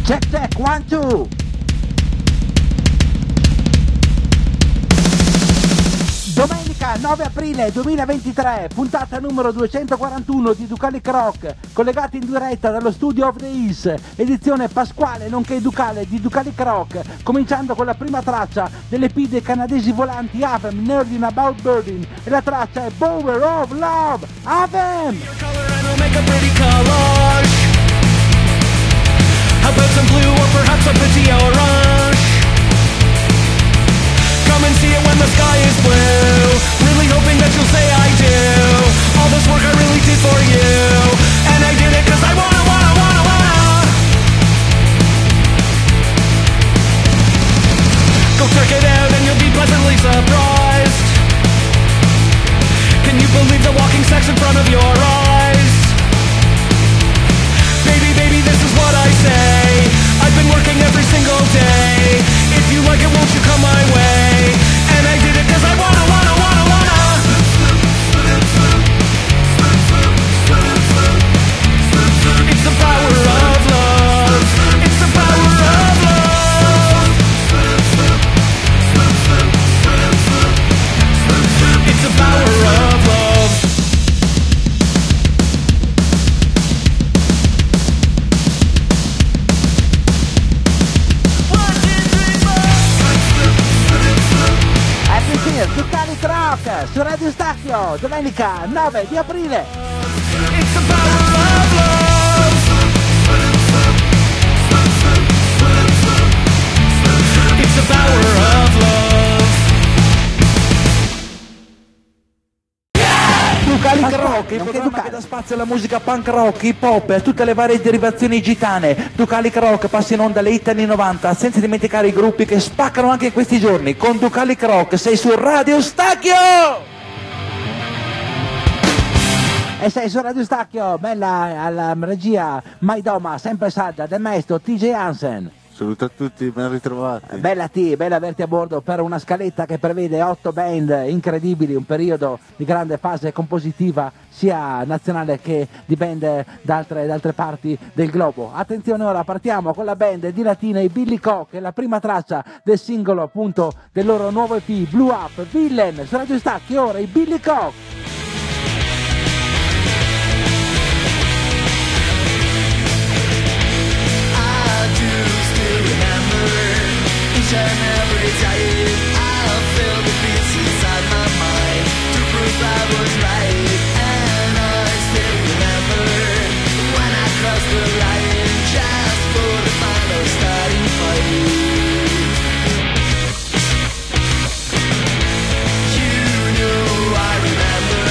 Check check, 1, 2. Domenica 9 aprile 2023, puntata numero 241 di Ducalic Rock, collegati in diretta dallo Studio of the East, edizione pasquale nonché ducale di Ducalic Rock, cominciando con la prima traccia dell'EP dei canadesi volanti Avem, Nerding About Birding, e la traccia è Power of Love, Avem! How about some blue or perhaps a pretty orange? Come and see it when the sky is blue. Really hoping that you'll say I do. All this work I really did for you, and I did it cause I wanna. Go check it out and you'll be pleasantly surprised. Can you believe the walking sex in front of your eyes? Baby, this is what I say. I've been working every single day. If you like it, won't you come my way? And I did it cause I wanna. It's the power of love. It's the power of love. It's the power of love. Ducalic Rock su Radio Stacchio, domenica 9 di aprile. It's the power of love. It's the power of love. Ducalic Rock, il programma che dà spazio alla musica punk rock, hip hop e a tutte le varie derivazioni gitane. Ducalic Rock passa in onda alle hit anni 90, senza dimenticare i gruppi che spaccano anche in questi giorni. Con Ducalic Rock sei su Radio Stacchio! E sei su Radio Stacchio, bella alla regia Maidoma, sempre salda, del maestro TJ Hansen. Saluto a tutti, ben ritrovati. Bella bella averti a bordo per una scaletta che prevede 8 band incredibili, un periodo di grande fase compositiva sia nazionale che di band da altre parti del globo. Attenzione, ora partiamo con la band di Latina, i Billy Cock, e la prima traccia del singolo appunto del loro nuovo EP Blue Up, Villain, su Radio Stacchio, ora i Billy Cock. Each and every day I'll feel the beats inside my mind to prove I was right. And I still remember when I crossed the line just for the final starting fight. You know I remember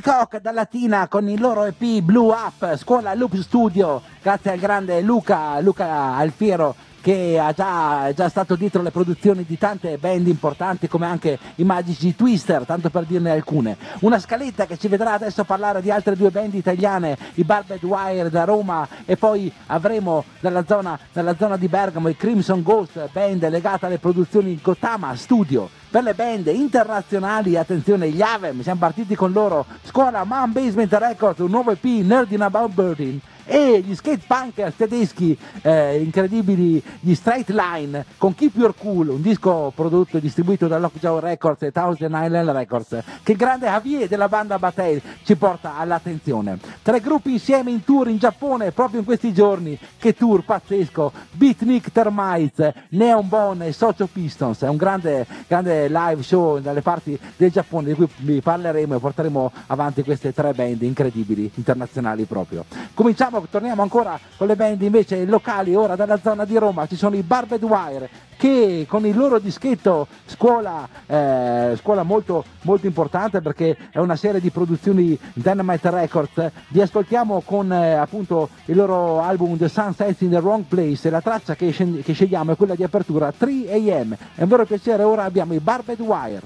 Koch da Latina con il loro EP Blue Up, Scuola Loop Studio, grazie al grande Luca Alfiero, che è già stato dietro le produzioni di tante band importanti come anche i Magici Twister, tanto per dirne alcune. Una scaletta che ci vedrà adesso parlare di altre due band italiane, i Barbed Wire da Roma, e poi avremo dalla zona di Bergamo i Crimson Ghost, band legata alle produzioni Gotama Studio. Per le band internazionali, attenzione, gli Avem, siamo partiti con loro, Scuola Man Basement Records, un nuovo EP, Nerdin About Birding, e gli skate punkers tedeschi incredibili, gli Straight Line con Keep Your Cool, un disco prodotto e distribuito da Lockjaw Records e Thousand Island Records, che il grande Javier della banda Bataille ci porta all'attenzione. Tre gruppi insieme in tour in Giappone proprio in questi giorni, che tour pazzesco, Beatnik Termites, Neon Bone e Socio Pistons, è un grande live show dalle parti del Giappone di cui vi parleremo e porteremo avanti queste tre band incredibili, internazionali proprio. Torniamo ancora con le band invece locali, ora dalla zona di Roma ci sono i Barbed Wire, che con il loro dischetto scuola molto, molto importante, perché è una serie di produzioni Dynamite Records, li ascoltiamo con appunto il loro album The Sun Sets in the Wrong Place, e la traccia che scegliamo è quella di apertura, 3 AM. È un vero piacere, ora abbiamo i Barbed Wire.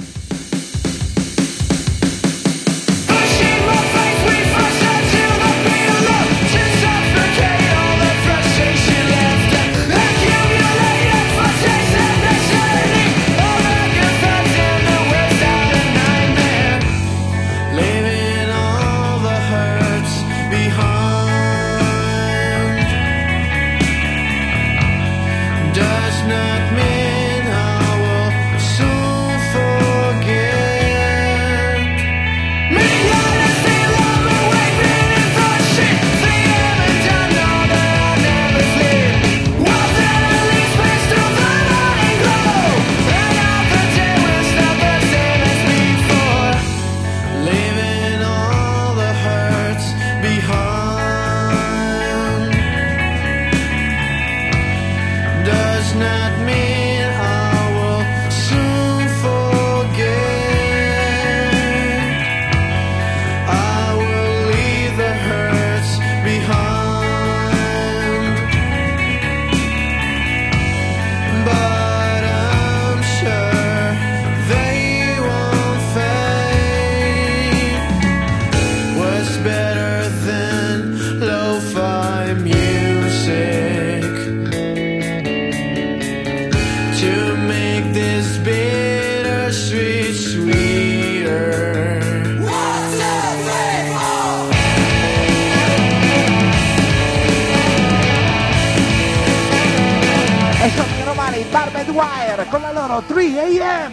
Con la loro 3 AM.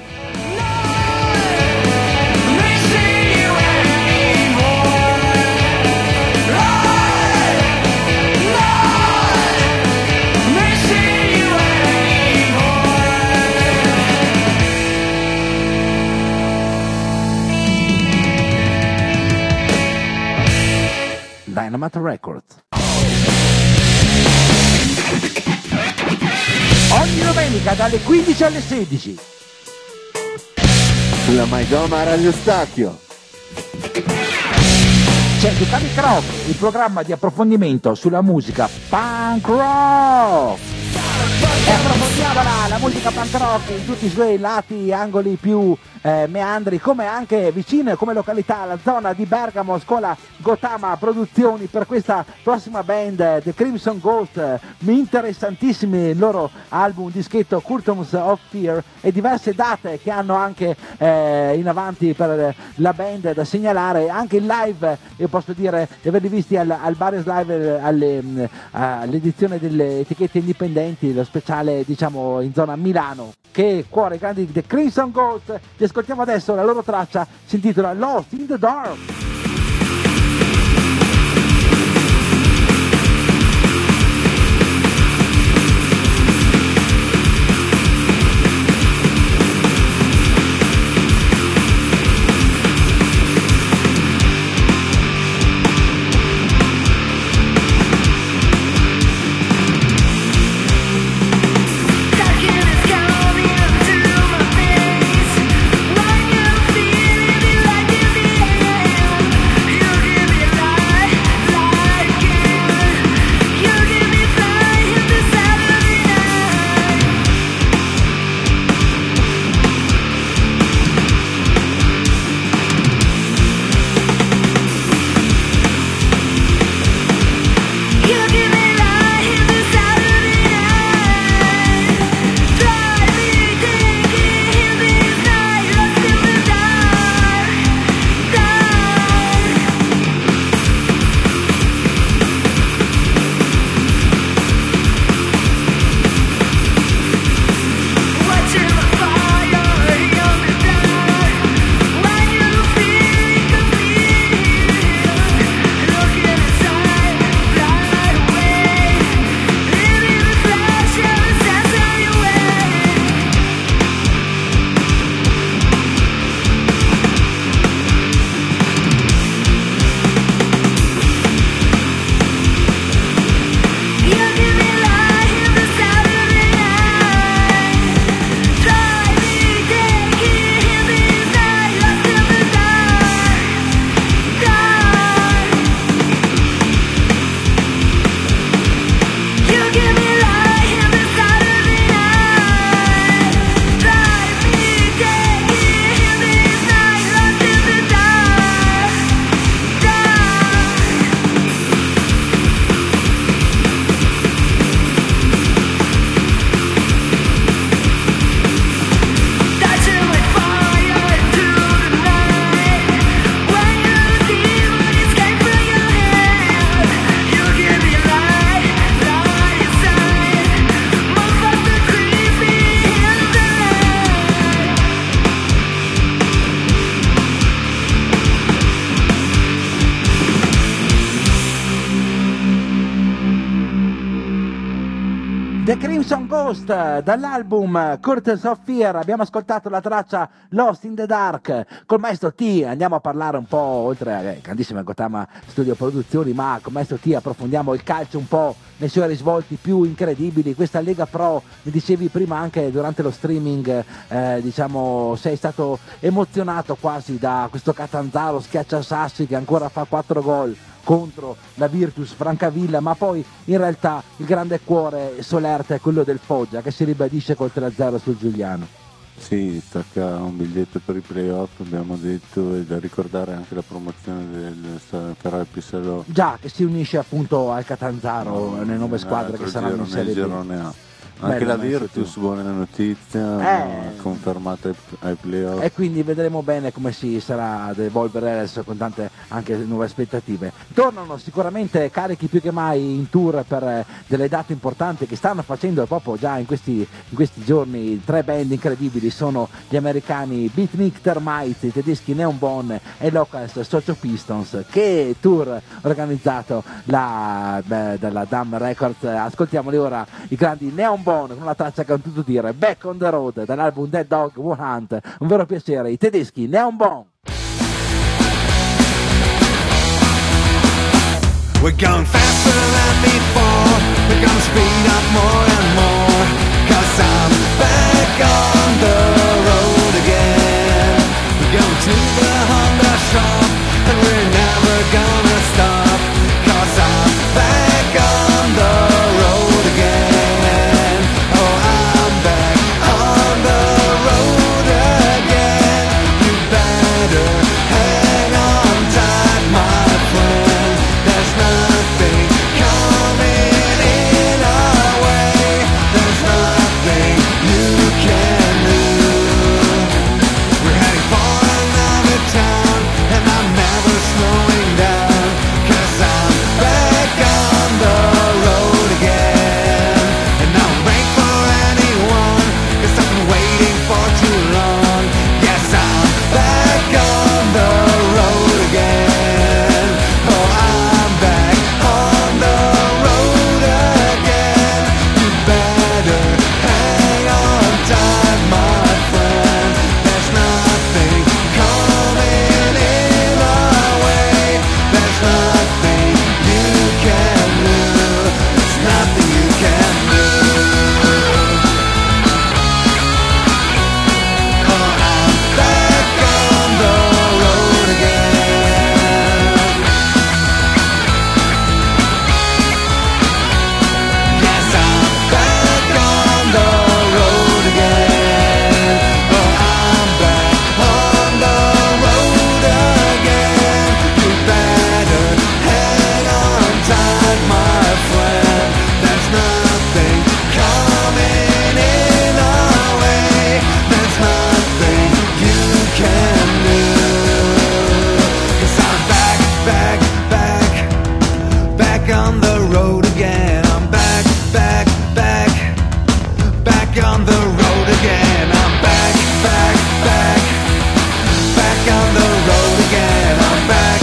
Dynamite Records. Ogni domenica dalle 15 alle 16 sulla Maidoma Radio Stacchio c'è Ducalic Rock, il programma di approfondimento sulla musica punk rock. E approfondiamo la musica punk rock in tutti i suoi lati, angoli più meandri, come anche vicine come località alla zona di Bergamo, Scuola Gotama Produzioni, per questa prossima band, The Crimson Ghost, interessantissimi il loro album dischetto Curtains of Fear, e diverse date che hanno anche in avanti per la band da segnalare, anche in live. Io posso dire di averli visti al Bares Live all'edizione delle etichette indipendenti, lo speciale diciamo in zona Milano, che cuore grandi The Crimson Ghost. Li ascoltiamo adesso, la loro traccia si intitola Lost in the Dark. Like you feel it like you feel The Crimson Ghost dall'album Curtains of Fear. Abbiamo ascoltato la traccia Lost in the Dark col maestro T. Andiamo a parlare un po', oltre a grandissima Gotama Studio Produzioni, ma con maestro T approfondiamo il calcio un po' nei suoi risvolti più incredibili. Questa Lega Pro, mi dicevi prima anche durante lo streaming, diciamo sei stato emozionato quasi da questo Catanzaro schiacciasassi che ancora fa 4 gol contro la Virtus Francavilla, ma poi in realtà il grande cuore solerte è quello del Foggia che si ribadisce col 3-0 sul Giuliano. Sì, stacca un biglietto per i playoff, abbiamo detto, e da ricordare anche la promozione del Ferrari Pissello. Già, che si unisce appunto al Catanzaro, nelle nuove squadre che saranno in Serie B. Anche Bello, la Virtus, buona notizia, confermata ai playoff. E quindi vedremo bene come si sarà ad evolvere adesso con tante anche nuove aspettative. Tornano sicuramente carichi più che mai in tour per delle date importanti che stanno facendo proprio già in questi giorni. 3 band incredibili sono gli americani Beatnik Termites, i tedeschi Neon Bone e Locals Socio Pistons. Che tour organizzato dalla Dam Records. Ascoltiamoli ora i grandi Neon Bone con una traccia che ho potuto dire Back on the Road dall'album Dead Dog One Hunt. Un vero piacere, i tedeschi Neon Bone. We're going faster than before. We're gonna speed up more and more. 'Cause I'm back on the road again. We're going to the Honda shop and we're never gonna stop. 'Cause I'm back on the road again. Oh, I'm back on the road again. You better hang on tight, my friend. There's nothing coming in our way. There's nothing you can do. We're heading for another town, and I'm never slowing down. 'Cause I'm back on the road again. And I don't wait for anyone, 'cause I've been waiting for too long. Yes, I'm back on the road again. Oh, I'm back on the road again. You better hang on tight, my friend. There's nothing coming in our way. There's nothing you can do. There's nothing you can do. Oh, I'm back on the road again. Yes, I'm back on the road again. Oh, I'm back on the road again. You better hang on tight, my friend. There's nothing coming in our way. There's nothing you can do. 'Cause I'm back on the road again. I'm back on the road again. I'm back on the road again. I'm back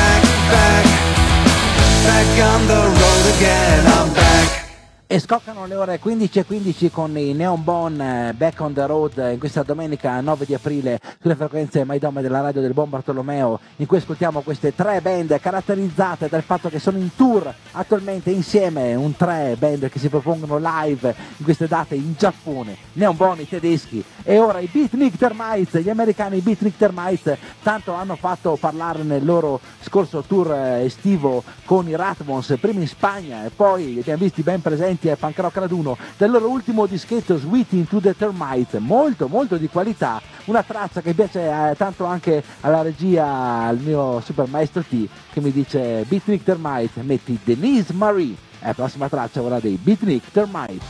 on the road again. I'm back. E scoccano le ore 15:15 con i Neon Bone Back on the Road in questa domenica 9 di aprile sulle frequenze Maidome della radio del Buon Bartolomeo, in cui ascoltiamo queste 3 band caratterizzate dal fatto che sono in tour attualmente insieme, 3 band che si propongono live in queste date in Giappone. Neon Bone, i tedeschi, e ora i Beatnik Termites, gli americani Beatnik Termites. Tanto hanno fatto parlare nel loro scorso tour estivo con i Ratmons, prima in Spagna e poi li abbiamo visti ben presenti a Punk Rock Raduno, del loro ultimo dischetto Sweet into the Termites, molto di qualità, una traccia che piace tanto anche alla regia, al mio super maestro T, che mi dice Beatnik Termites, metti Denise Marie, è la prossima traccia ora dei Beatnik Termites.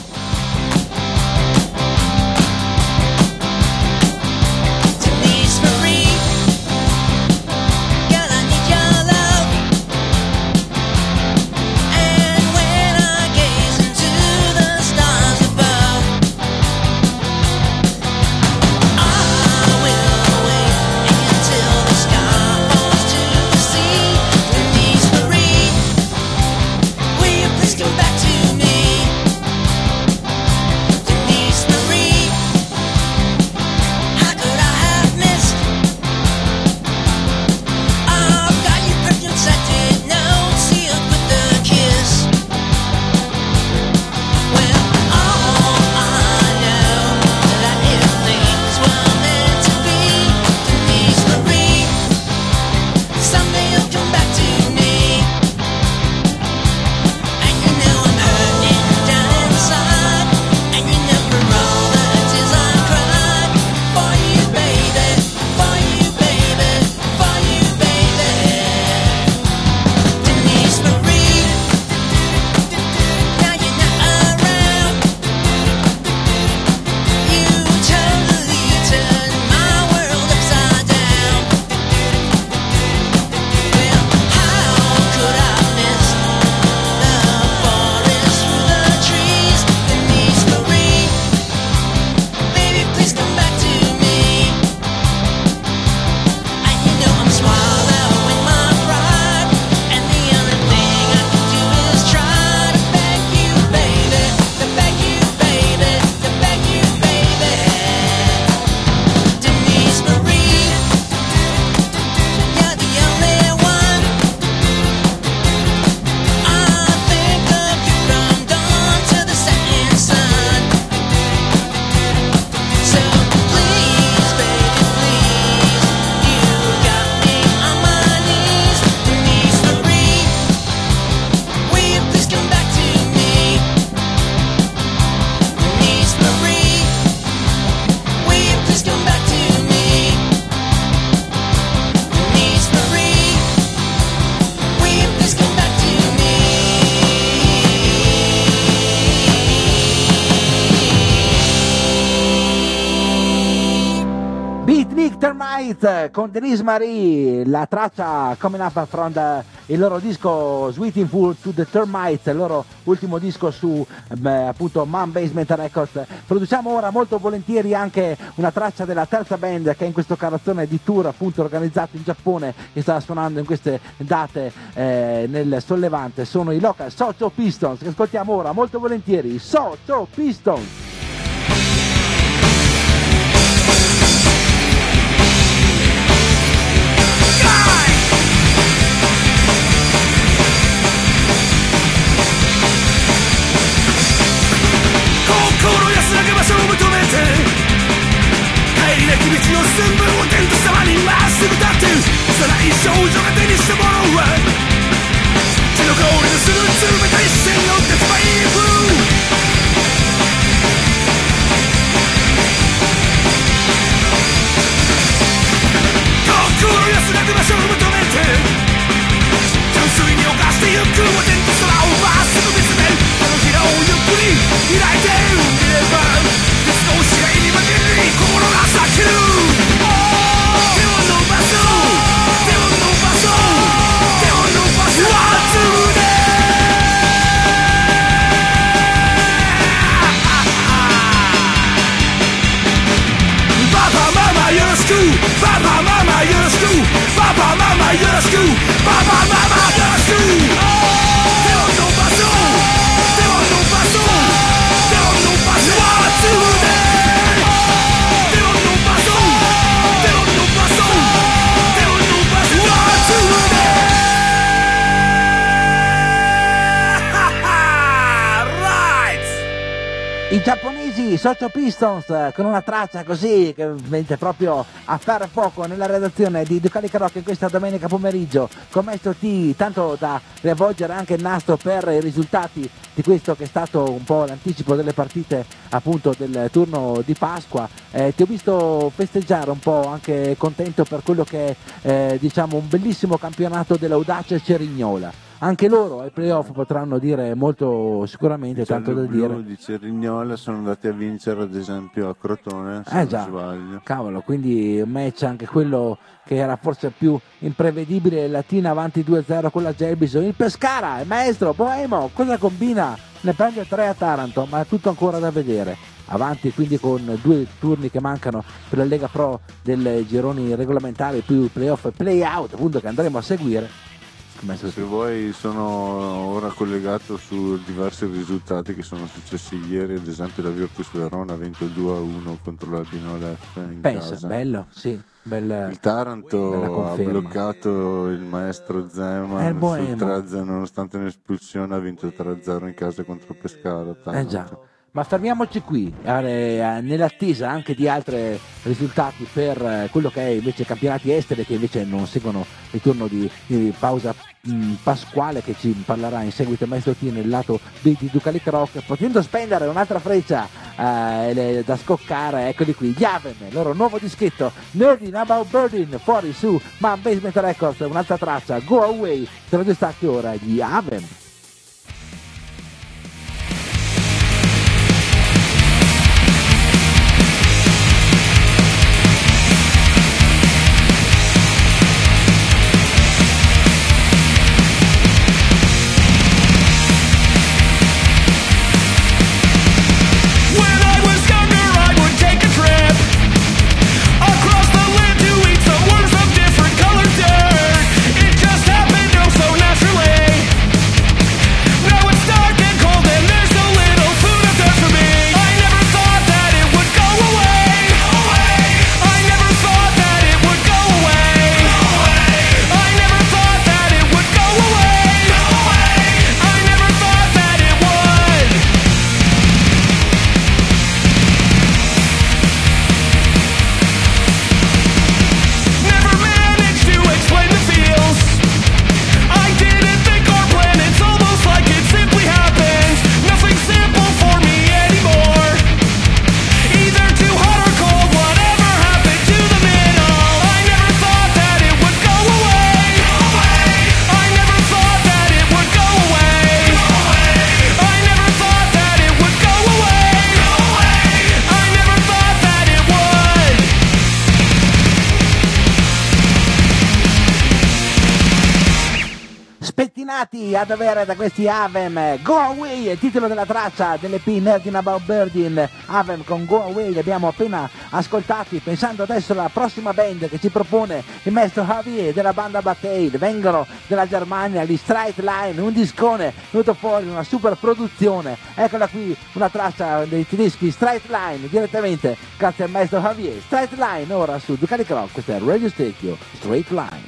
Denise Marie, girl, I need your love. And when I gaze into the stars above, I will wait until the sky falls to the sea. Denise Marie, will you please come back to me? Termite con Denise Marie, la traccia coming up from il loro disco Sweeting Full to the Termite, il loro ultimo disco su appunto Man Basement Records. Produciamo ora molto volentieri anche una traccia della terza band che è in questo carrozzone di tour appunto organizzato in Giappone, che sta suonando in queste date nel Sollevante. Sono i local Socho Pistons, che ascoltiamo ora molto volentieri. Socho Pistons. I giapponesi Socho Pistons con una traccia così che mette proprio a fare fuoco nella redazione di Ducalica Rock in questa domenica pomeriggio con Maestro T, tanto da riavvolgere anche il nastro per i risultati di questo che è stato un po' l'anticipo delle partite appunto del turno di Pasqua. Ti ho visto festeggiare un po', anche contento per quello che è diciamo un bellissimo campionato dell'Audace Cerignola. Anche loro ai playoff potranno dire molto sicuramente, tanto da dire. Di Cerignola sono andati a vincere ad esempio a Crotone, se non già, sbaglio. Cavolo, quindi un match anche quello che era forse più imprevedibile. Latina avanti 2-0 con la Gelbison. Il Pescara, il maestro Boemo, cosa combina? Ne prende 3 a Taranto, ma è tutto ancora da vedere. Avanti quindi con 2 turni che mancano per la Lega Pro del gironi regolamentari più playoff e play-out, appunto, che andremo a seguire. Se vuoi sono ora collegato su diversi risultati che sono successi ieri, ad esempio la Virtus Verona ha vinto 2-1 contro l'Albino Leffe in casa. Bello, sì. Il Taranto ha bloccato il maestro Zeman sul 3-0, nonostante un'espulsione ha vinto 3-0 in casa contro Pescara. Già. Ma fermiamoci qui, nell'attesa anche di altri risultati per quello che è invece campionati esteri, che invece non seguono il turno di pausa pasquale, che ci parlerà in seguito il maestro T nel lato B di Ducalic Rock, potendo spendere un'altra freccia da scoccare. Eccoli qui, gli Avem, il loro nuovo dischetto Nerding About Birding, fuori su Man Basement Records, un'altra traccia, Go Away, te lo distacchi ora, gli Avem. Different colored dirt, it just happened oh so naturally. destinati ad avere da questi Avem Go Away, il titolo della traccia dell'EP Nerdin About Birdin. Avem con Go Away li abbiamo appena ascoltati, pensando adesso alla prossima band che ci propone il maestro Javier della banda Bataille. Vengono dalla Germania, gli Straight Line, un discone venuto fuori, una super produzione. Eccola qui, una traccia dei tedeschi Straight Line, direttamente grazie al maestro Javier. Straight Line ora su Ducati Rock, questo è Radio Stecchio, Straight Line.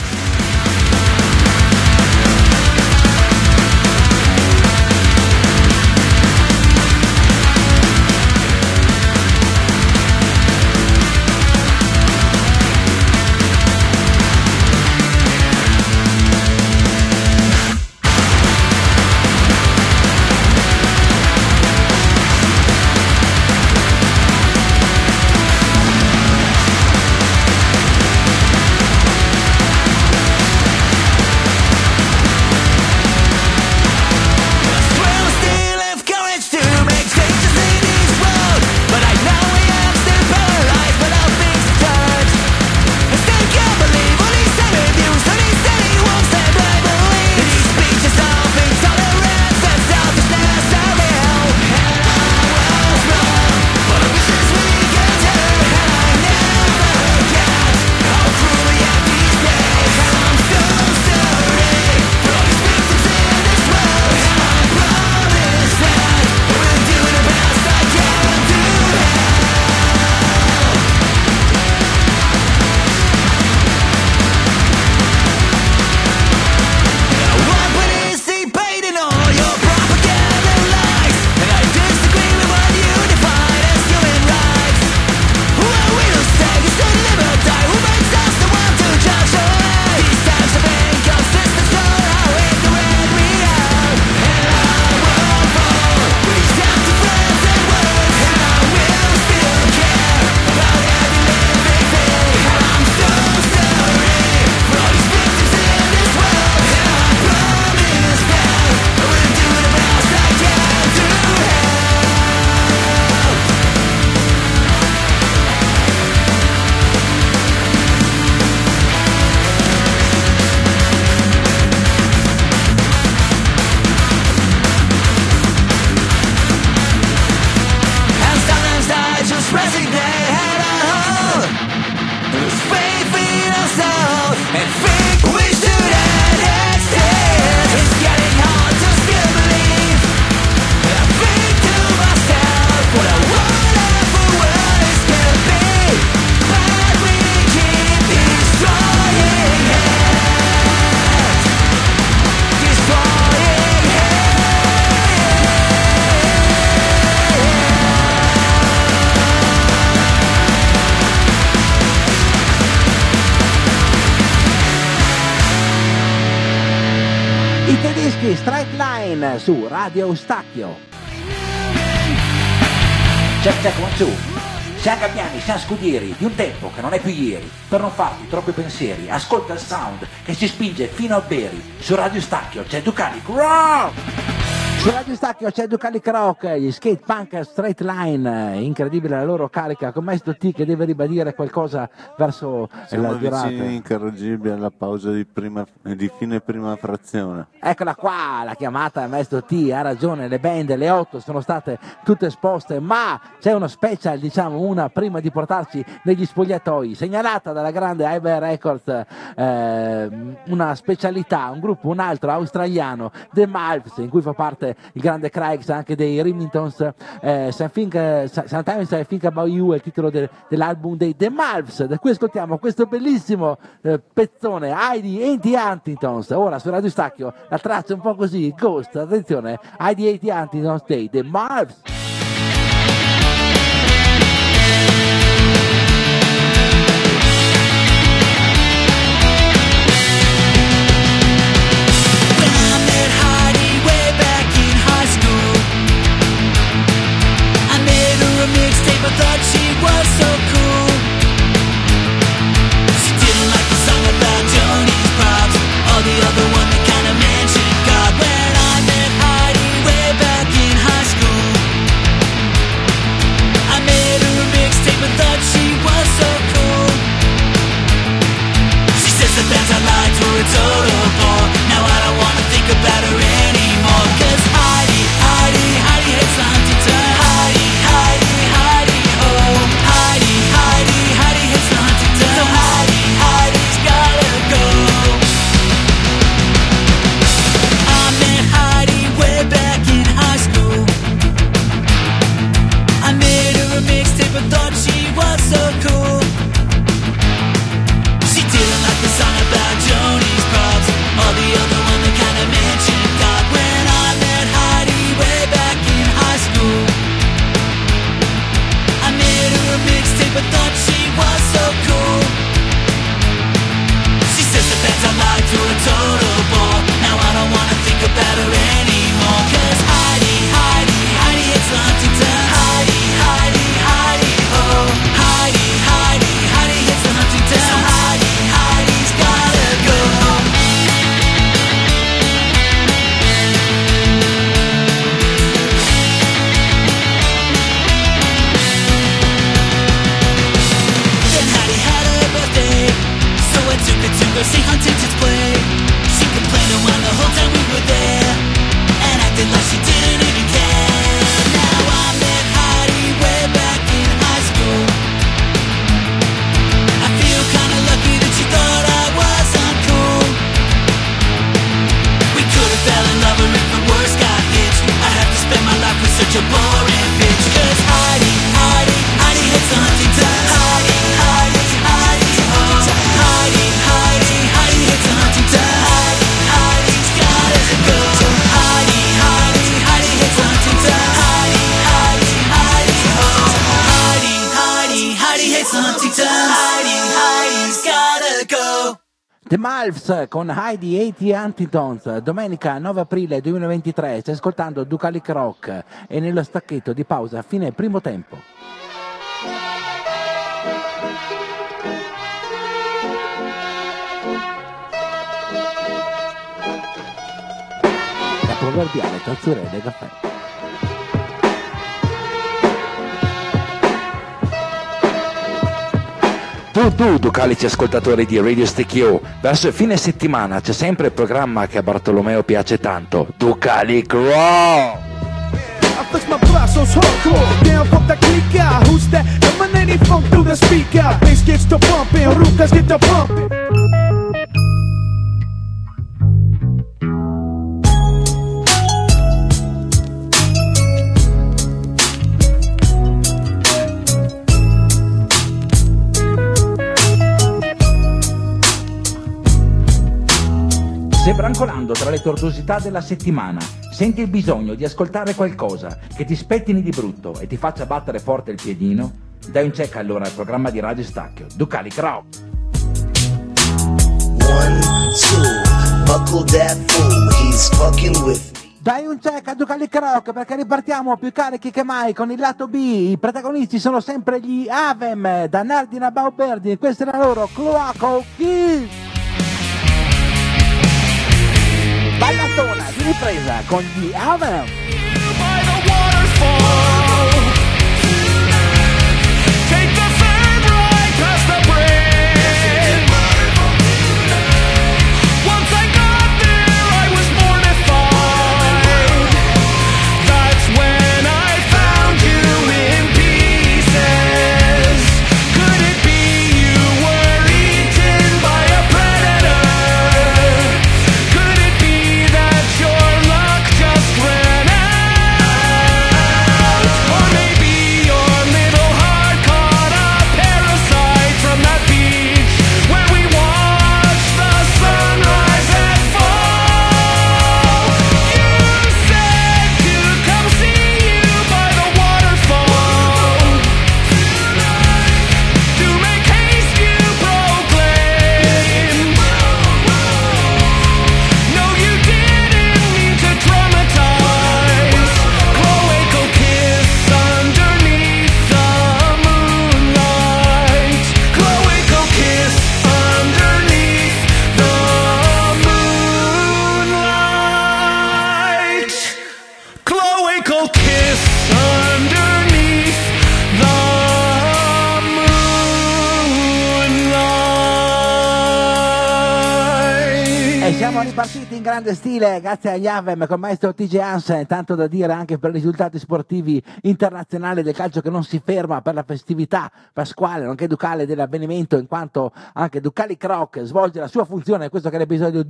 Straight Line su Radio Eustachio. Check 1 2. Siamo gabbiani, siamo scudieri di un tempo che non è più ieri. Per non farti troppi pensieri, ascolta il sound che si spinge fino a Beri. Su Radio Eustachio c'è Ducalic Rock! Su Radio Stacchio c'è Ducalic Rock, gli skate punk Straight Line, incredibile la loro carica, con Maestro T che deve ribadire qualcosa verso la durata. Siamo vicini incorreggibili alla pausa di fine prima frazione. Eccola qua, la chiamata Maestro T, ha ragione, le band, le 8 sono state tutte esposte, ma c'è uno special, diciamo una prima di portarci negli spogliatoi, segnalata dalla grande Hyper Records, una specialità, un gruppo, un altro australiano, The Malves, in cui fa parte il grande Craigs, anche dei Remingtons. Sometimes I Think About You è il titolo dell'album dei The Malves, da cui ascoltiamo questo bellissimo pezzone Heidi and the Huntingtons. Ora su Radio Stacchio la traccia un po' così, Ghost, attenzione, Heidi and the Huntingtons dei The Malves. I thought she was so cool. She didn't like the song about Tony's pops or the other one that kinda man she got. When I met Heidi way back in high school, go see Huntington's play. She complained to whine the whole time we were there, and acted like she didn't even care. Now I met Heidi way back in high school. I feel kinda lucky that she thought I was uncool. We could've fell in love, or if the worst got hitched, I'd have to spend my life with such a boring bitch. Cause Heidi hits Huntington. Heidi, oh. Heidi hits Huntington. Heidi's gotta go. Heidi hits Huntington. Heidi, oh. Heidi hits Huntington. Heidi's gotta go. The Malves con Heidi e i Huntingtons, domenica 9 aprile 2023, stai ascoltando Ducalic Rock e nello stacchetto di pausa a fine primo tempo. La proverbiale tazzurella del caffè. Tu, ducalici ascoltatori di Radio Stecchio, verso il fine settimana c'è sempre il programma che a Bartolomeo piace tanto, Ducalic Rock! I flex my brazos hardcore, down pump that click out. Who's that? Emanating funk through the speaker. Bass gets to pumping, Rukas get to pumping. Se brancolando tra le tortuosità della settimana senti il bisogno di ascoltare qualcosa che ti spettini di brutto e ti faccia battere forte il piedino, dai un check allora al programma di Radio Stacchio, Ducalic Rock. 1, 2, buckle that fool, he's fucking with me. Dai un check a Ducalic Rock perché ripartiamo più carichi che mai con il lato B. I protagonisti sono sempre gli Avem, da Nardina Bauberdi, questa è la loro Cloaco Kiss. Ballatona di ripresa con gli Avem. Siamo ripartiti in grande stile grazie agli Avem con maestro TJ Hansen, tanto da dire anche per i risultati sportivi internazionali del calcio che non si ferma per la festività pasquale nonché ducale dell'avvenimento, in quanto anche Ducalic Rock svolge la sua funzione, questo che è l'episodio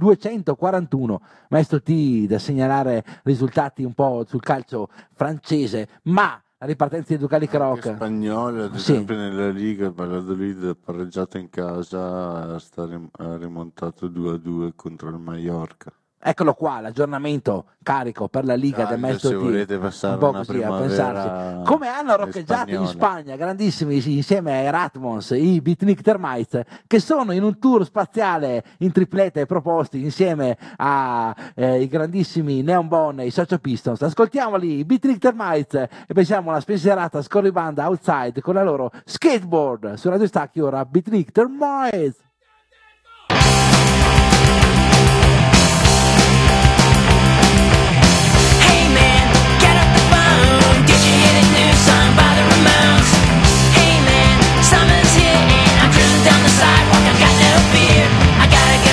241. Maestro T, da segnalare risultati un po' sul calcio francese, ma la ripartenza di Ducalic Rock spagnola, ad esempio nella Liga, il Valladolid pareggiato in casa, ha rimontato 2-2 contro il Mallorca. Eccolo qua, l'aggiornamento carico per la Liga del maestro se T. volete passare un po' una così a primavera pensarci. Come hanno roccheggiato in spagnola. Spagna, grandissimi, insieme ai Ratmons, i Beatnik Termites, che sono in un tour spaziale in triplete proposti insieme ai grandissimi Neon Bone e i Socio Pistons. Ascoltiamoli, i Beatnik Termites, e pensiamo alla spensierata scorribanda Outside con la loro Skateboard. Su Radio Stacchio ora Beatnik Termites. Summer's here and I'm cruising down the sidewalk. I got no fear. I gotta go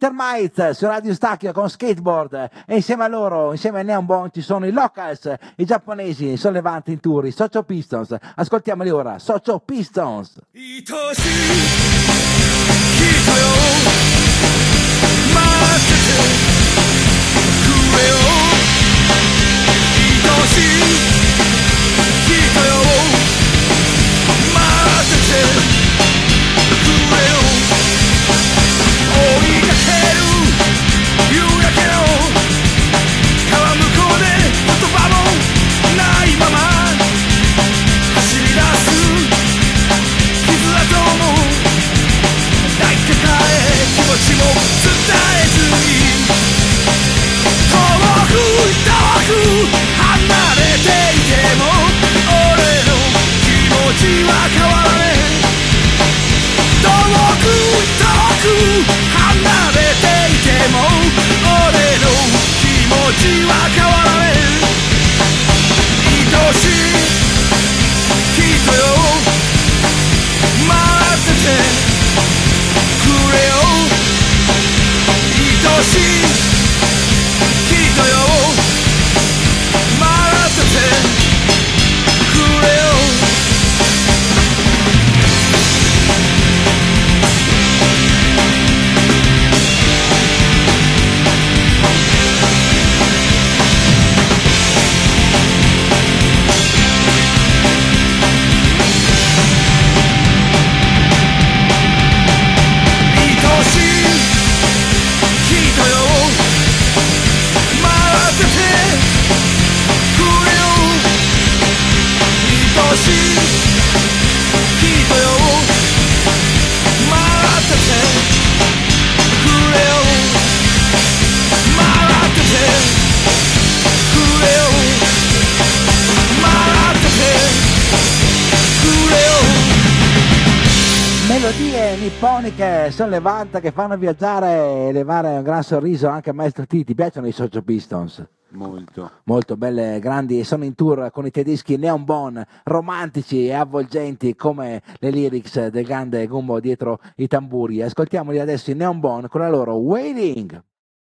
Termites su Radio Stacchio con Skateboard, e insieme a loro, insieme a Neon Bone, ci sono i Locals, i giapponesi sollevanti in tour, i Socio Pistons. Ascoltiamoli ora, Socio Pistons. 愛しい人よ待っててくれよ愛しい人よ待っててくれよ追いかける夕焼けの川向こうで言葉もないまま走り出す傷跡も抱いて帰れ気持ちも伝えずに遠く離れていても俺の気持ちは変わらねえ遠く離れていても俺の気持ちは変わらねえ愛しい人よ待っててくれよ愛しい人よ待っててくれよ Melodie nipponiche sollevante che fanno viaggiare e levare un gran sorriso anche a Maestro T. Ti piacciono i Socio Pistons? Molto. Molto belle, grandi, sono in tour con i tedeschi Neon Bone, romantici e avvolgenti come le lyrics del grande Gumbo dietro i tamburi. Ascoltiamoli adesso i Neon Bone con la loro Waiting.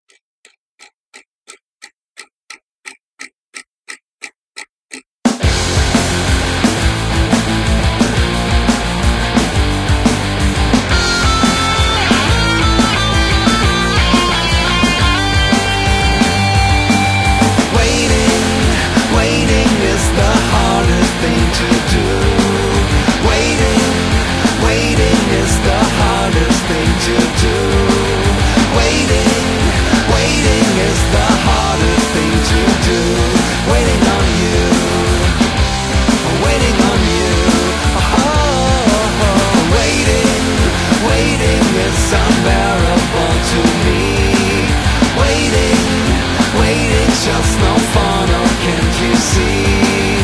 Just no fun, oh can't you see?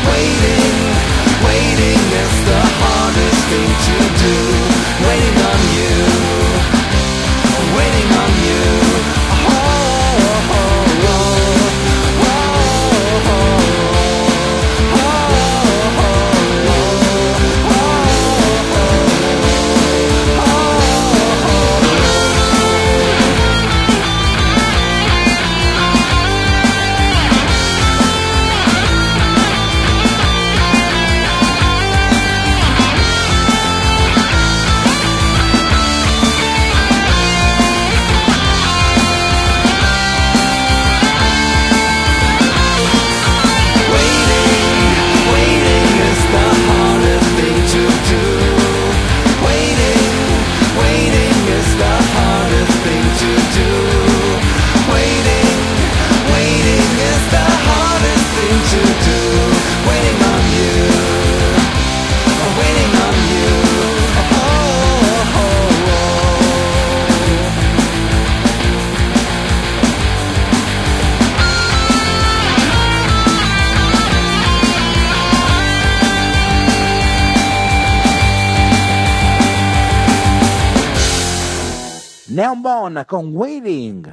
Waiting is the hardest thing to do. Waiting on you, waiting on you. Neon Bone con Waiting.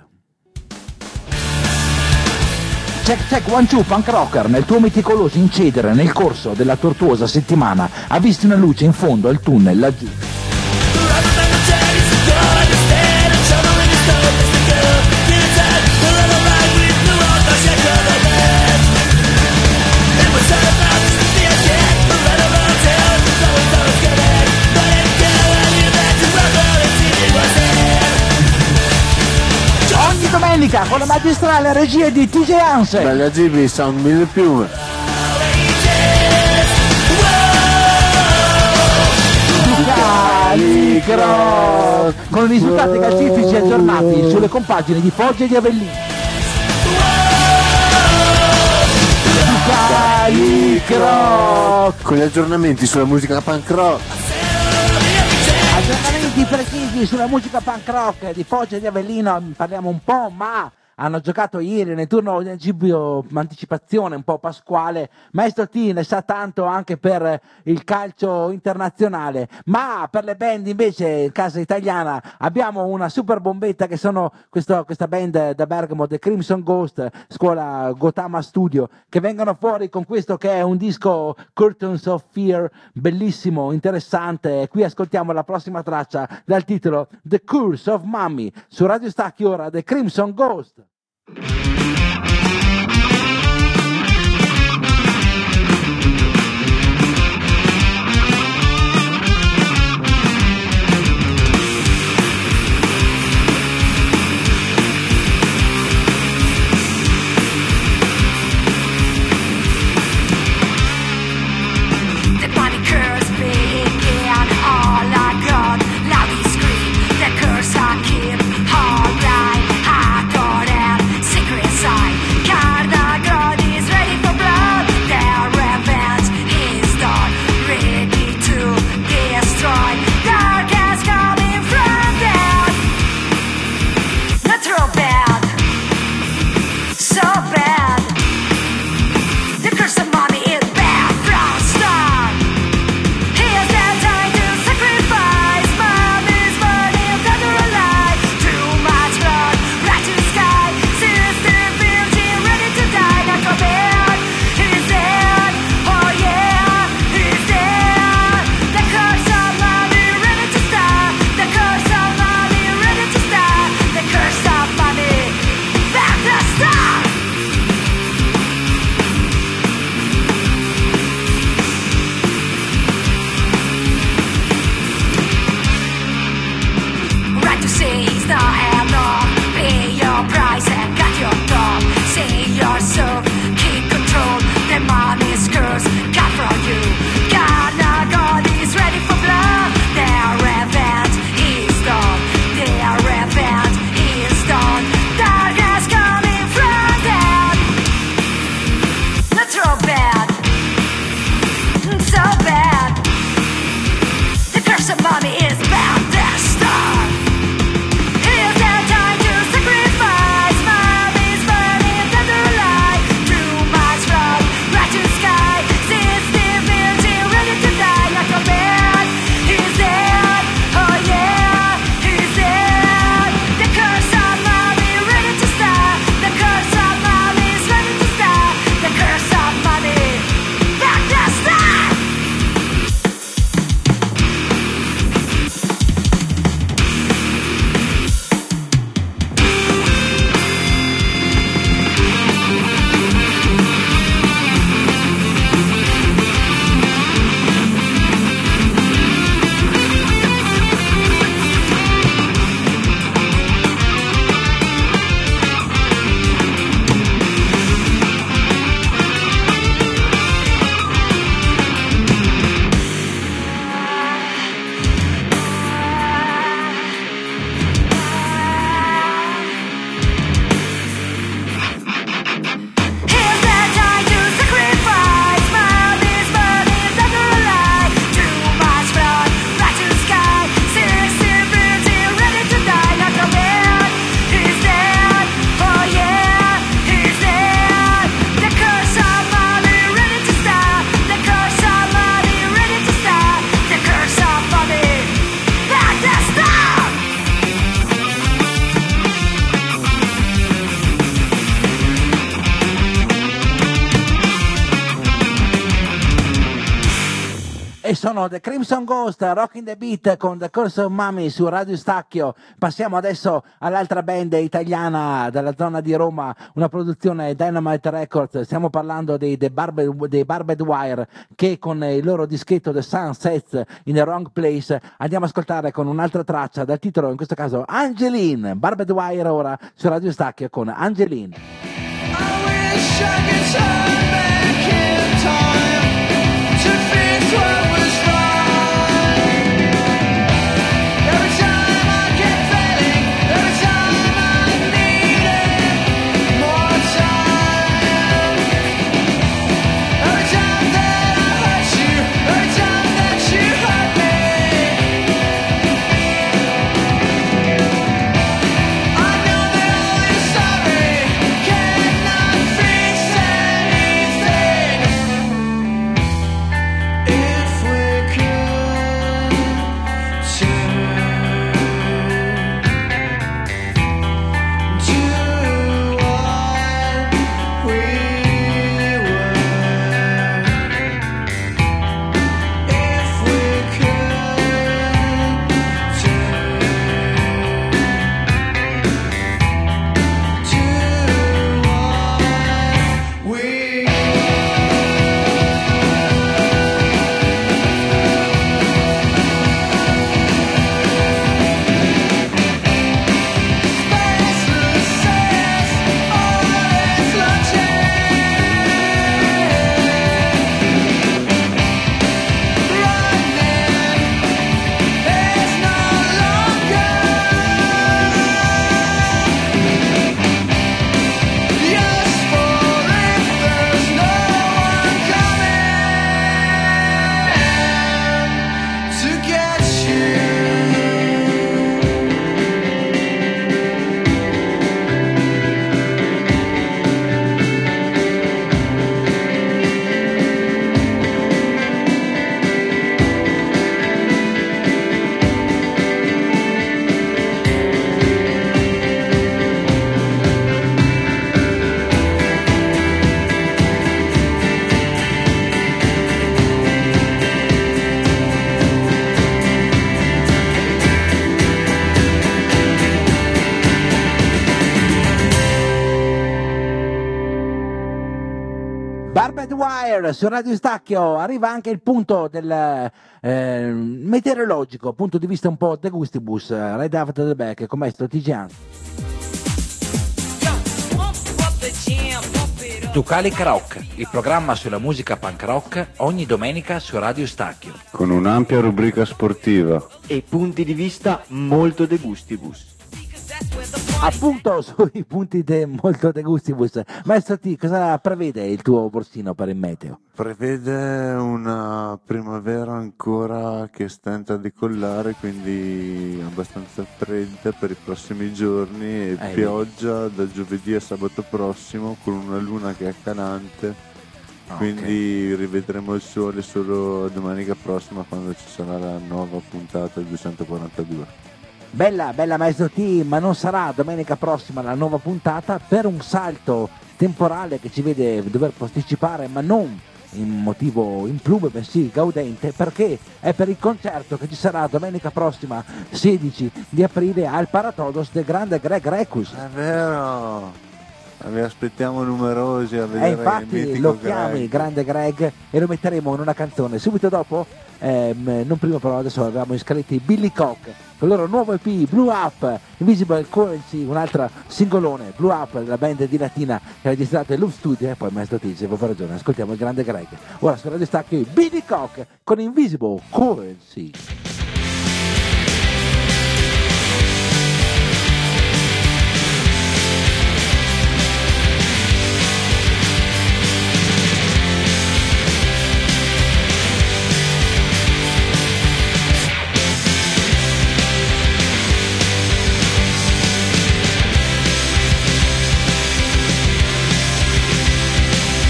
Check 1 2 Punk Rocker, nel tuo meticoloso incedere nel corso della tortuosa settimana ha visto una luce in fondo al tunnel laggiù. Rather than the days, God, I just stand and shovel in the stone. inizia con la magistrale regia di TJ Hansen. Bella GB, sound 1000 piume. Calicross, con i risultati calcistici aggiornati sulle compagini di Foggia e di Avellino. Calicross, Con gli aggiornamenti sulla musica punk rock. aggiornamenti precisi sulla musica punk rock di Foggia e di Avellino. Parliamo un po', ma hanno giocato ieri nel turno del Gibbio, anticipazione un po' pasquale. Maestro T ne sa tanto anche per il calcio internazionale, ma per le band invece in casa italiana abbiamo una super bombetta che sono questa band da Bergamo, The Crimson Ghost, scuola Gotama Studio, che vengono fuori con questo che è un disco Curtains of Fear, bellissimo, interessante. Qui ascoltiamo la prossima traccia dal titolo The Curse of Mummy su Radio Stacchi, ora The Crimson Ghost. The body curse begin, all I got, loudly scream, the curse I keep, all right, I got it, secret E sono The Crimson Ghost, Rocking the Beat con The Curse of Mummy su Radio Stacchio. Passiamo adesso all'altra band italiana dalla zona di Roma, una produzione Dynamite Records. Stiamo parlando dei Barbed Wire, che con il loro dischetto The Sun Sets in the Wrong Place andiamo a ascoltare con un'altra traccia dal titolo, in questo caso Angeline. Barbed Wire ora su Radio Stacchio con Angeline. Barbed Wire su Radio Stacchio. Arriva anche il punto del meteorologico, punto di vista un po' de gustibus. Right after the back, com'è sto TGN? Ducali Rock, il programma sulla musica punk rock, ogni domenica su Radio Stacchio. Con un'ampia rubrica sportiva. E punti di vista molto de gustibus. Appunto sui punti molto de gustibus. Maestro T, cosa prevede il tuo borsino per il meteo? Prevede una primavera ancora che stenta a decollare, quindi abbastanza fredda per i prossimi giorni e pioggia da giovedì a sabato prossimo con una luna che è calante, quindi rivedremo il sole solo domenica prossima quando ci sarà la nuova puntata 242. Bella Maestro T, ma non sarà domenica prossima la nuova puntata per un salto temporale che ci vede dover posticipare, ma non in motivo implume, bensì gaudente, perché è per il concerto che ci sarà domenica prossima 16 di aprile al Paratodos del grande Greg Recus. È vero, vi aspettiamo numerosi a vedere infatti il mitico lo chiami Greg. grande Greg e lo metteremo in una canzone subito dopo, non prima però, adesso avevamo iscritti Billy Cock con il loro nuovo EP Blue Up, Invisible Currency, un'altra singolone, Blue Up, della band di Latina che ha registrato il Loop Studio. E poi Maestro T, se avevo ragione, ascoltiamo il grande Greg. Ora su Radio Stacchio Billy Cock con Invisible Currency.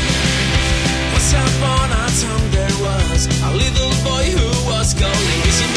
Once upon a time there was a little boy who was calling.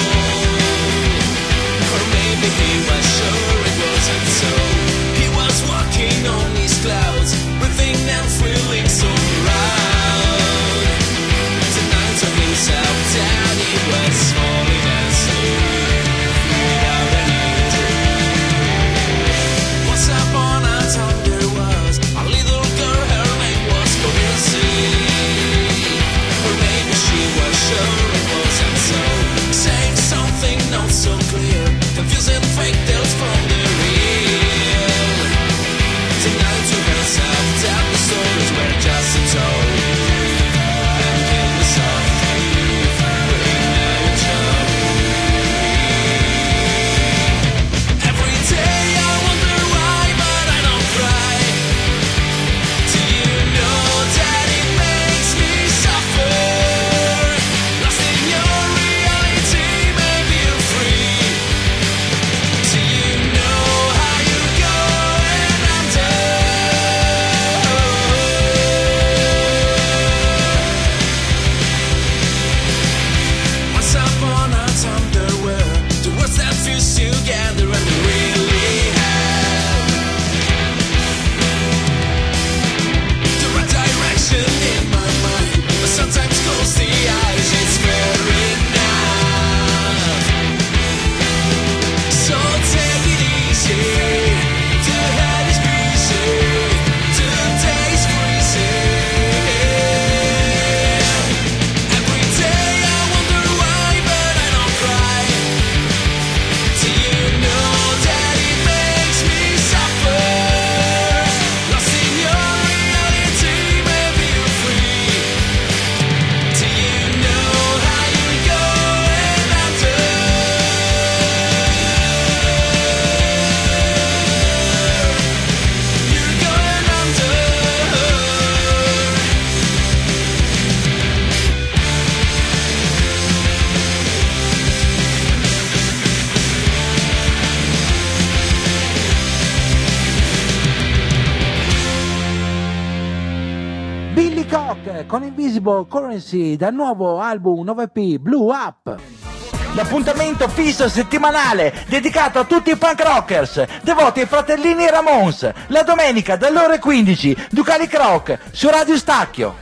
Billy Cock con Invisible Currency dal nuovo album 9P Blue Up. L'appuntamento fisso settimanale dedicato a tutti i punk rockers devoti ai fratellini Ramones, la domenica dalle ore 15, Ducalic Rock su Radio Stacchio.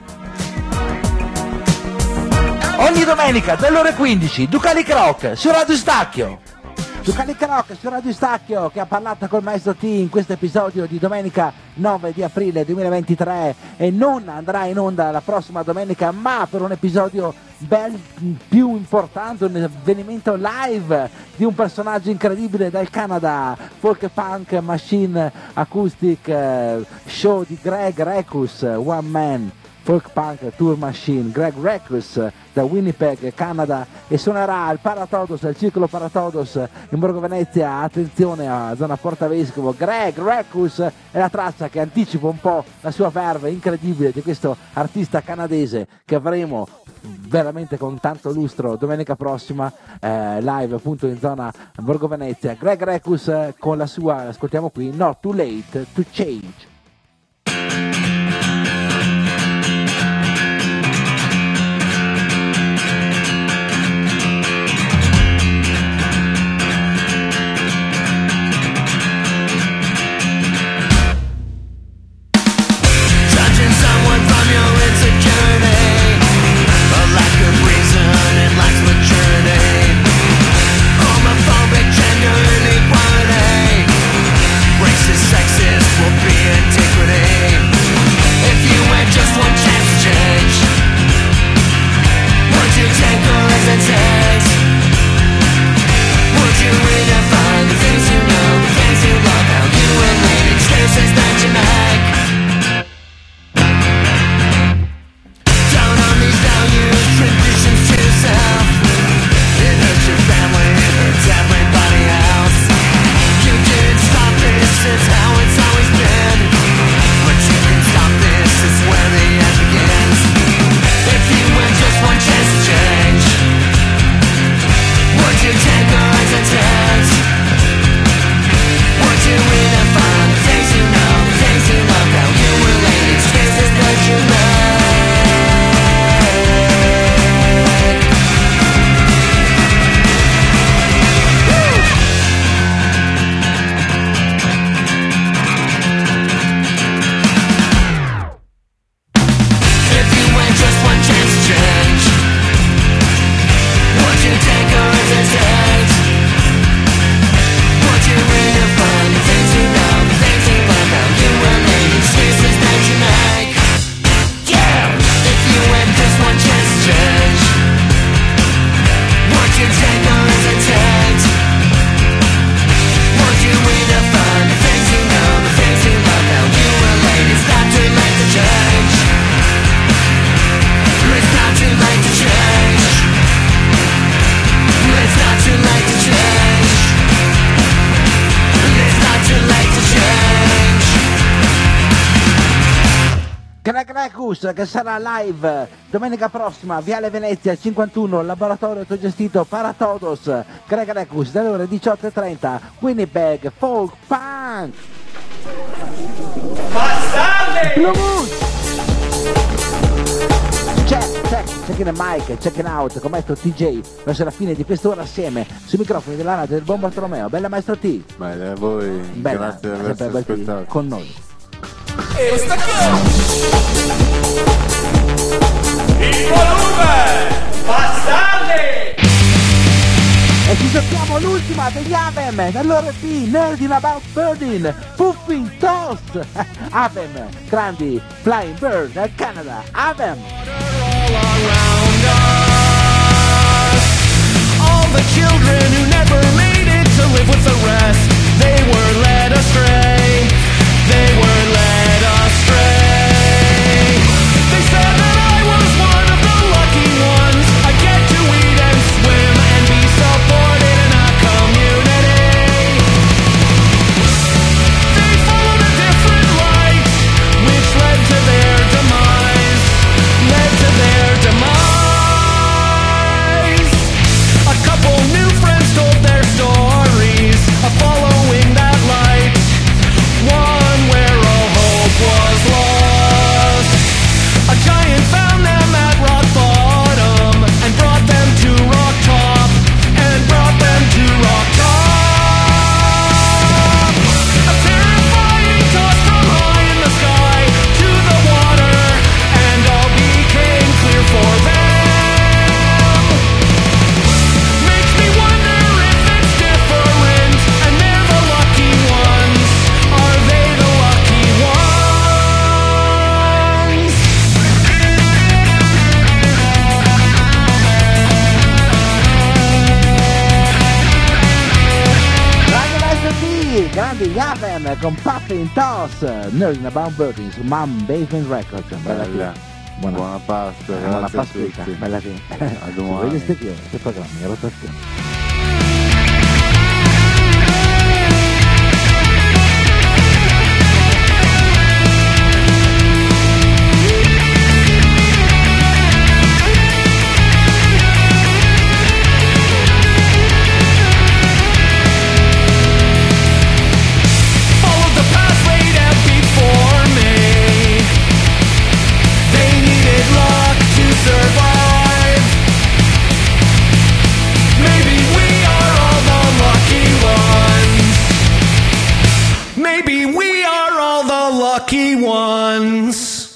Ogni domenica dalle ore 15, Ducalic Rock su Radio Stacchio. Ducalic Rock su Radio Stacchio, che ha parlato col maestro T in questo episodio di domenica 9 di aprile 2023 e non andrà in onda la prossima domenica, ma per un episodio più importante, un avvenimento live di un personaggio incredibile dal Canada, folk punk machine acoustic show di Greg Recus, one man folk punk tour machine, Greg Recus da Winnipeg, Canada, e suonerà al Paratodos, al Circolo Paratodos in Borgo Venezia. Attenzione a zona Porta Vescovo. Greg Recus è la traccia che anticipa un po' la sua verve incredibile di questo artista canadese che avremo veramente con tanto lustro domenica prossima live appunto in zona Borgo Venezia. Greg Recus con la sua, ascoltiamo qui, Not Too Late to Change. Che sarà live domenica prossima, Viale Venezia 51, laboratorio autogestito Paratodos. Greg Recus dalle ore 18:30, Winnipeg Folk Punk. Checking the mic, checking out, con maestro TJ verso la fine di quest'ora assieme sui microfoni della radio del Buon Bartolomeo. Bella maestro T. Bene a voi, bella, grazie per averci ascoltato con noi. E stacchiamo il volume, bastardi! E ci giochiamo l'ultima degli Avem dall'ORP, Nerding About Birding, Puffin Toast. Avem, grandi Flying Bird dal Canada. Avem. All the children who never made it to live with the rest, they were led astray. They were led astray. They said that I was one of the lucky ones. I get to eat and swim and be supported in a community. They followed a different light, which led to their demise. Led to their demise. A couple new friends told their stories of following that light. One where a Gaven con Puffin Toss, Nerding About Birthing su Mom Basement Records. Bella. Buona pasta, buona grazie a pasquetta, tutti. bella fine. A domani. Vedi ste programmi, rotazione. Survive. Maybe we are all the lucky ones. Maybe we are all the lucky ones.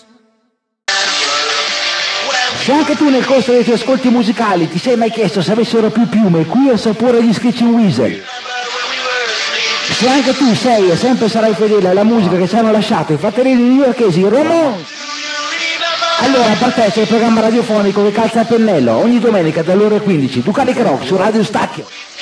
Se anche tu nel corso dei tuoi ascolti musicali ti sei mai chiesto se avessero più piume qui al sapore di Screeching Weasel, se anche tu sei e sempre sarai fedele alla musica che ci hanno lasciato i fratelli newyorkesi Ramones, allora partecipa al programma radiofonico che calza a pennello ogni domenica dalle ore 15, Ducalic Rock su Radio Stacchio.